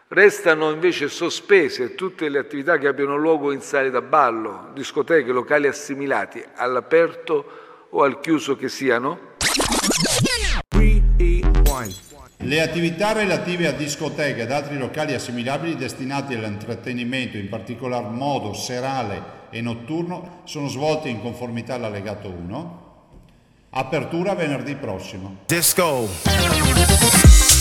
Restano invece sospese tutte le attività che abbiano luogo in sale da ballo, discoteche, locali assimilati, all'aperto o al chiuso che siano. Le attività relative a discoteche ed altri locali assimilabili destinati all'intrattenimento, in particolar modo serale e notturno, sono svolte in conformità all'allegato 1. Apertura venerdì prossimo. Disco.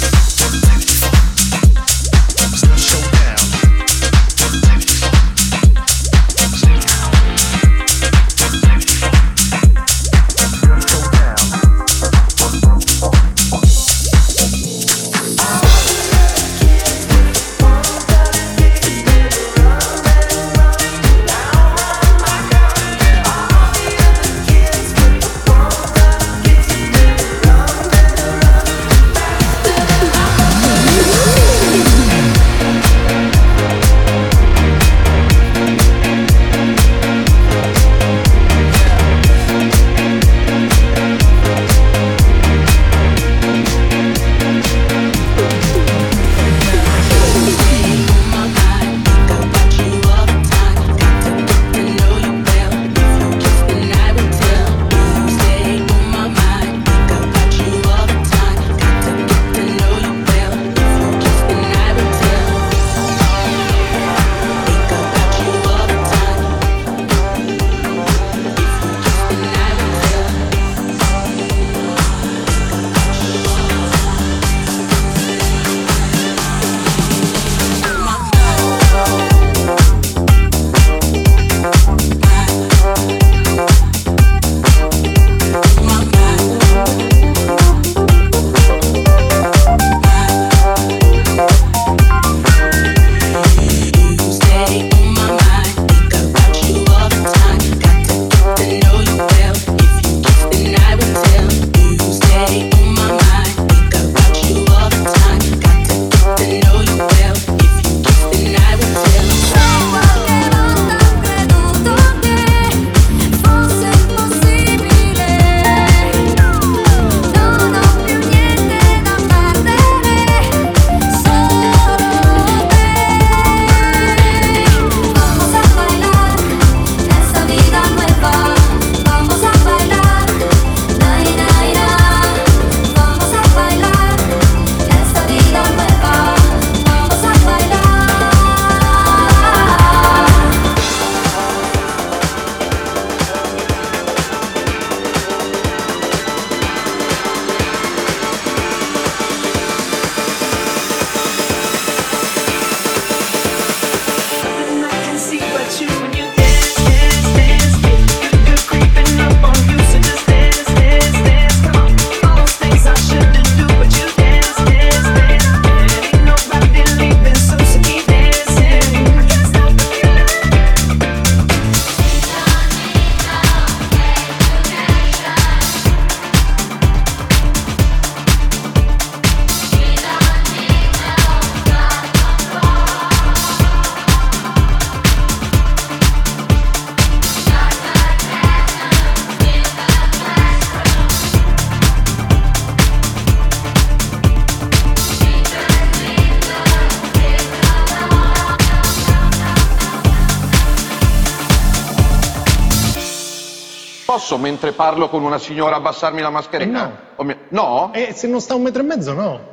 Posso, mentre parlo con una signora, abbassarmi la mascherina? No. No? Se non sta 1,5 metri, no.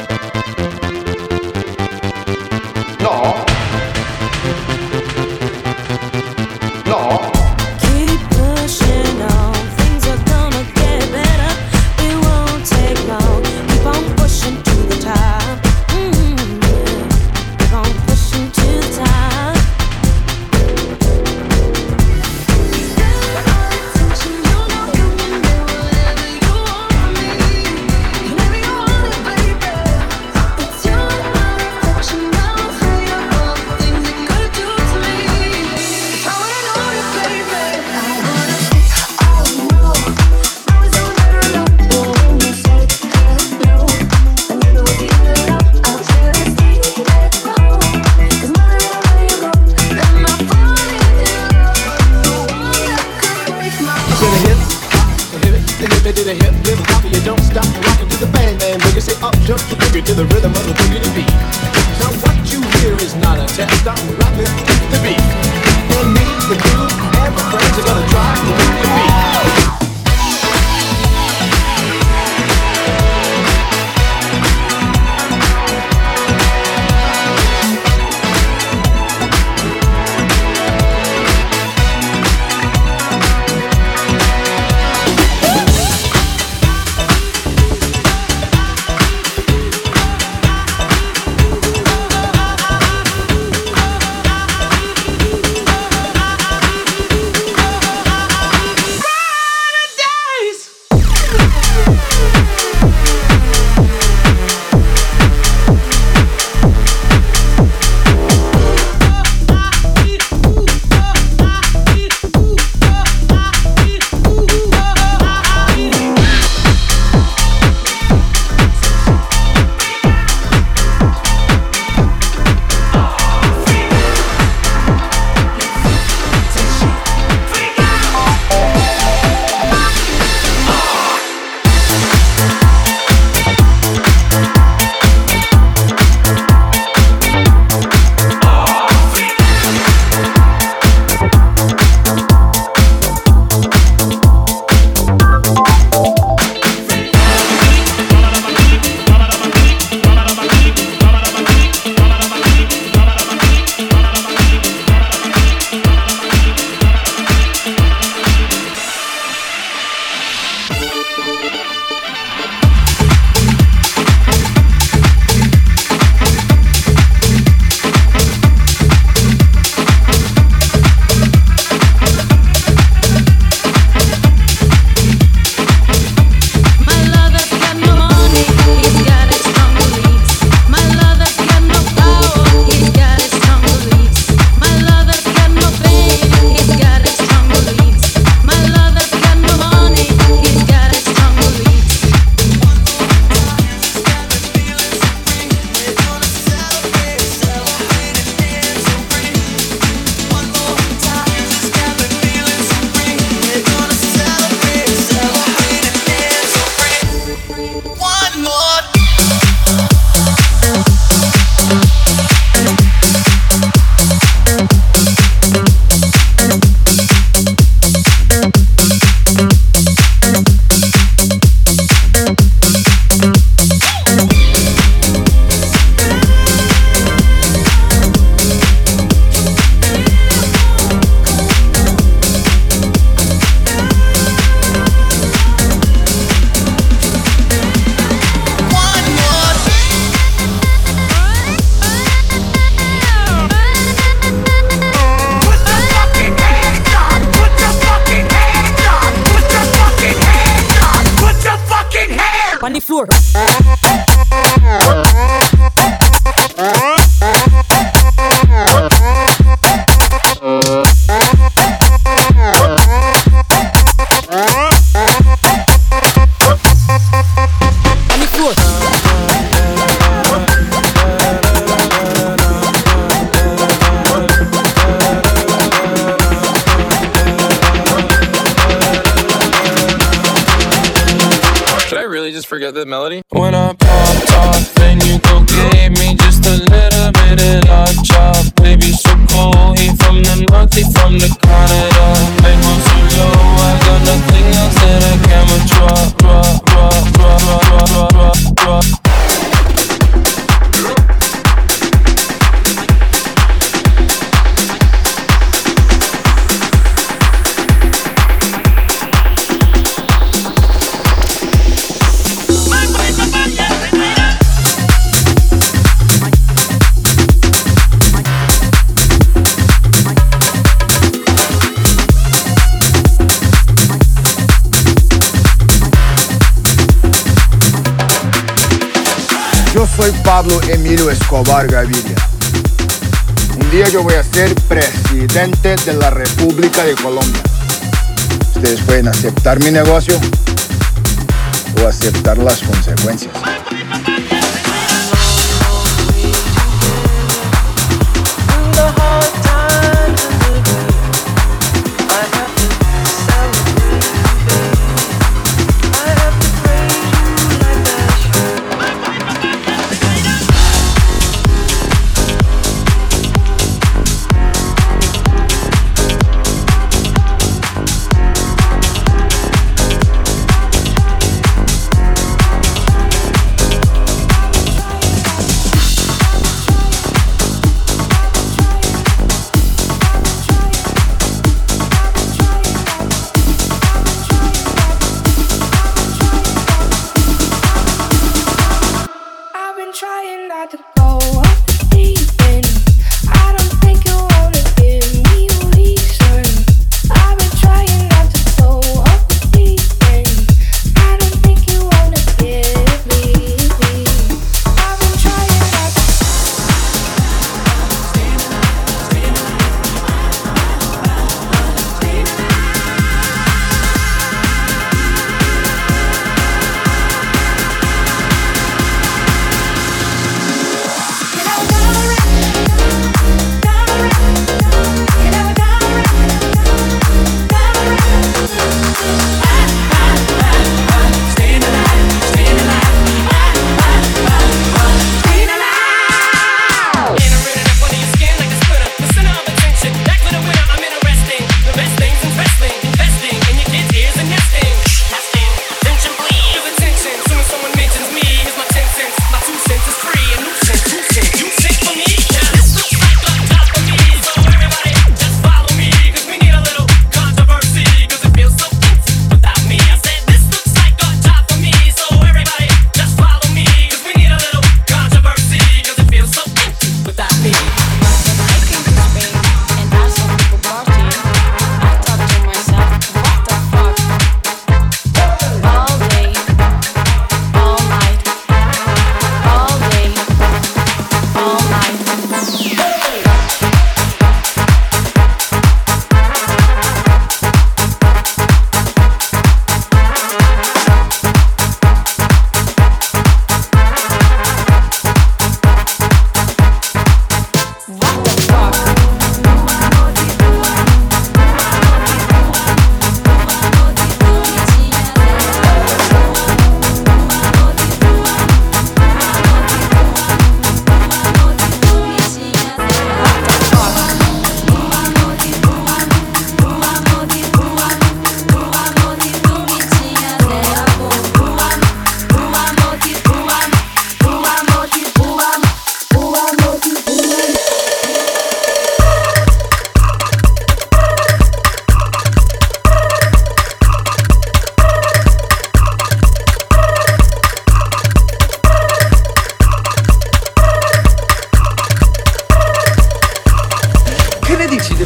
No? No? Keep pushing on, things are gonna get better. It won't take long. Keep on pushing to the top. Keep on pushing to the top. To the rhythm of the boogie beat. Now what test, I'm rapping the beat. And me, the crew, and my friends are gonna try to bring the beat. On the floor. Forget the melody. When I popped off, then you go gave me just a little bit of love chop. Baby, so cold, he from the north, he from the Canada. I go so low, I got nothing else that I can withdraw. Yo soy Pablo Emilio Escobar Gaviria. Un día yo voy a ser presidente de la República de Colombia. Ustedes pueden aceptar mi negocio o aceptar las consecuencias.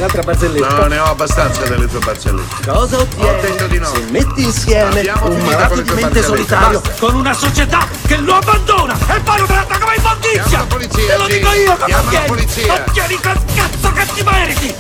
un'altra barzelletta? No, ne ho abbastanza delle tue barzellette. Cosa ottieni? Ho detto di no. Se metti insieme Abbiamo un finito malato con le di tue mente barzellette. solitario Basta. con una società che lo abbandona e poi lo tratta come immondizia! Chiama la polizia, Te lo sì. dico io che Chiama la ottieni! polizia. Ottieni quel cazzo che ti meriti!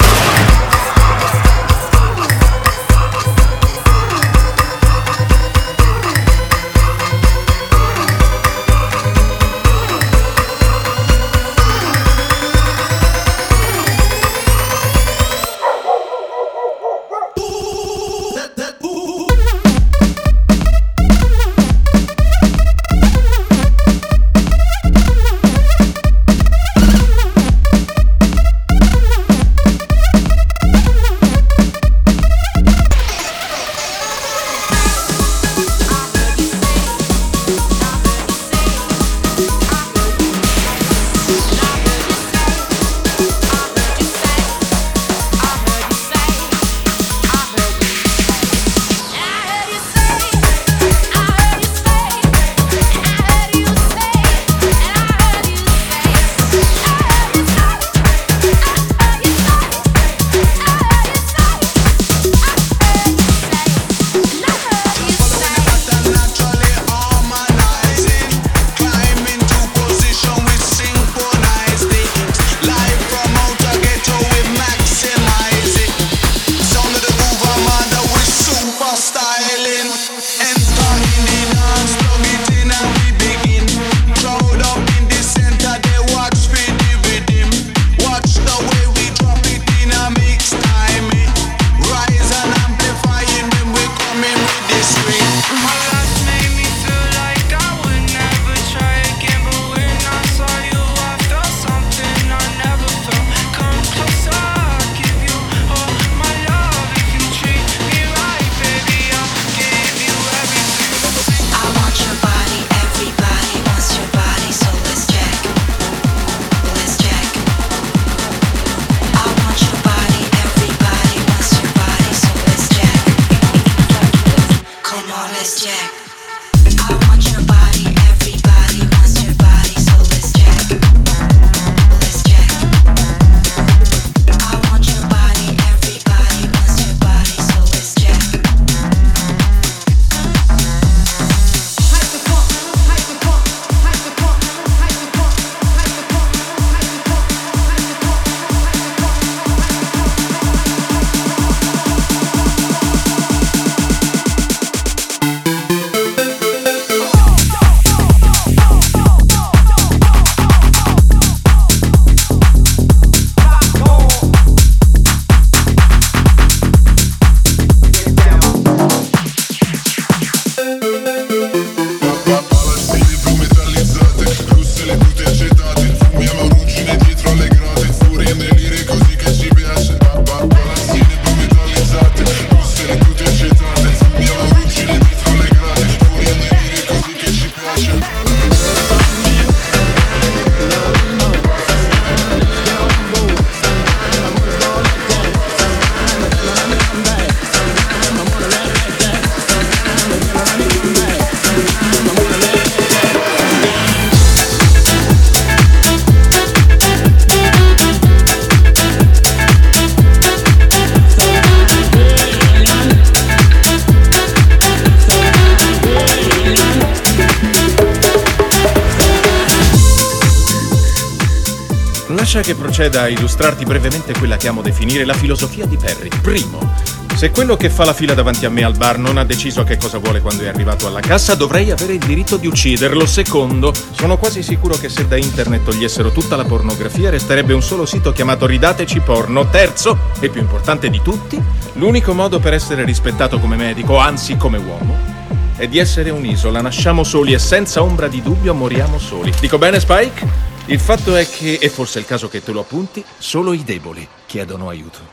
Lascia che proceda a illustrarti brevemente quella che amo definire la filosofia di Perry. Primo, se quello che fa la fila davanti a me al bar non ha deciso che cosa vuole quando è arrivato alla cassa, dovrei avere il diritto di ucciderlo. Secondo, sono quasi sicuro che se da internet togliessero tutta la pornografia resterebbe un solo sito chiamato Ridateci Porno. Terzo, e più importante di tutti, l'unico modo per essere rispettato come medico, anzi come uomo, è di essere un'isola. Nasciamo soli e senza ombra di dubbio moriamo soli. Dico bene, Spike? Il fatto è che, e forse è il caso che te lo appunti, solo i deboli chiedono aiuto.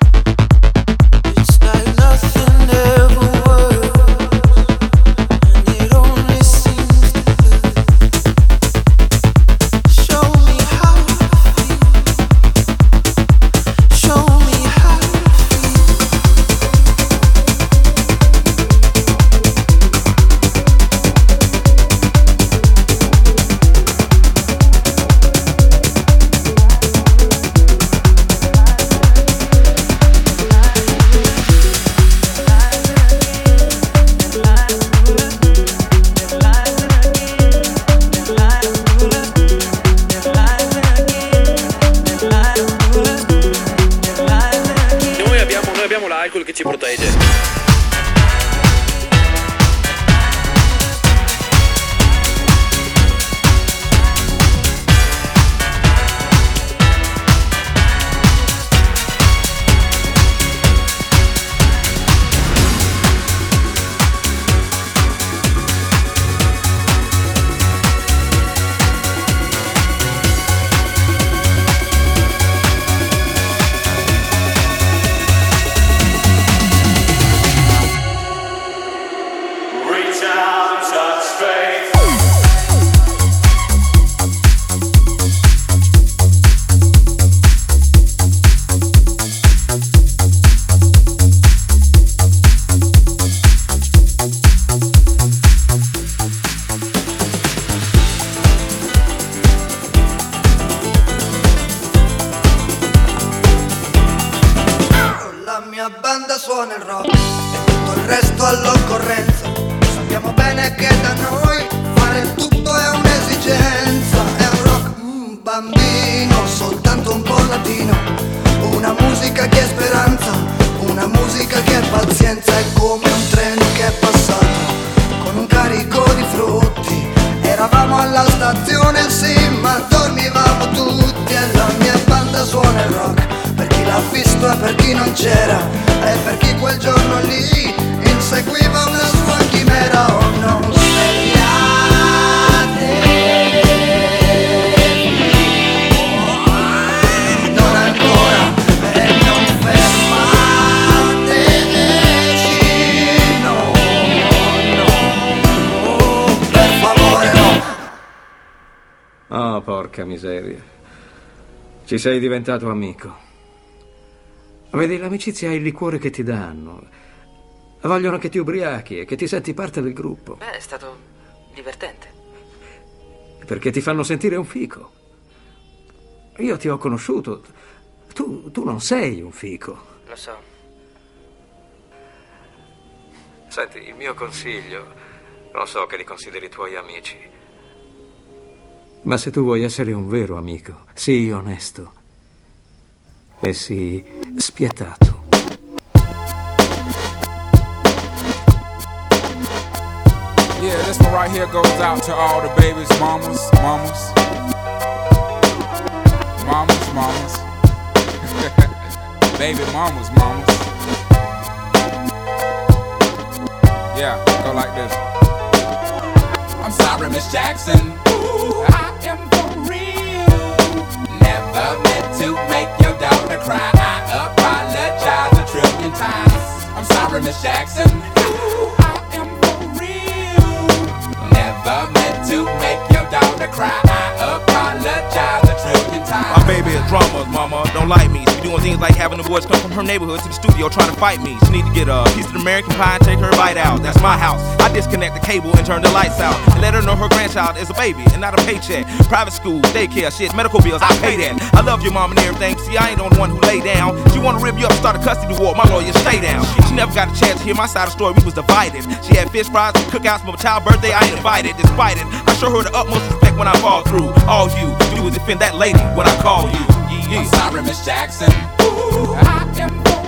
Hercule che ci protegge. Suona il rock e tutto il resto all'occorrenza. Sappiamo bene che da noi fare il tutto è un'esigenza. È un rock bambino, soltanto un po' latino. Una musica che è speranza, una musica che è pazienza. È come un treno che è passato con un carico di frutti. Eravamo alla stazione sì, ma dormivamo tutti. E la mia banda suona il rock per chi l'ha visto e per chi non c'era. E per chi quel giorno lì inseguiva una sua chimera. Oh, non svegliate, non ancora, e non fermateci, no, per favore no. Oh, porca miseria, ci sei diventato amico. Vedi, l'amicizia è il liquore che ti danno. Vogliono che ti ubriachi e che ti senti parte del gruppo. Beh, è stato divertente. Perché ti fanno sentire un fico. Io ti ho conosciuto. Tu non sei un fico. Lo so. Senti, il mio consiglio, non so che li consideri tuoi amici, ma se tu vuoi essere un vero amico, sii onesto e sii spietato. Yeah, this one right here goes out to all the babies, mamas. Baby mamas. Yeah, go like this. I'm sorry, Miss Jackson. Ooh, I am for real. Never meant to make your daughter cry. I apologize 1,000,000,000 times. I'm sorry, Miss Jackson. Ooh, I am for real. Never meant to make your daughter cry. I apologize 1,000,000,000 times. My baby is drama, mama, don't like me. She be doing things like having the boys come from her neighborhood to the studio trying to fight me. She need to get a piece of American pie and take her bite out. That's my house. I disconnect the cable and turn the lights out and let her know her grandchild is a baby and not a paycheck. Private school, daycare, shit, medical bills, I pay that. I love your mom and everything. See, I ain't the only one who lay down. She wanna rip you up, start a custody war. My lawyer, stay down. She never got a chance to hear my side of the story. We was divided. She had fish fries and cookouts for my child's birthday. I ain't invited. Despite it, I show her the utmost respect when I fall through. All you do is defend that lady when I call you. I'm sorry, Miss Jackson. Ooh, I am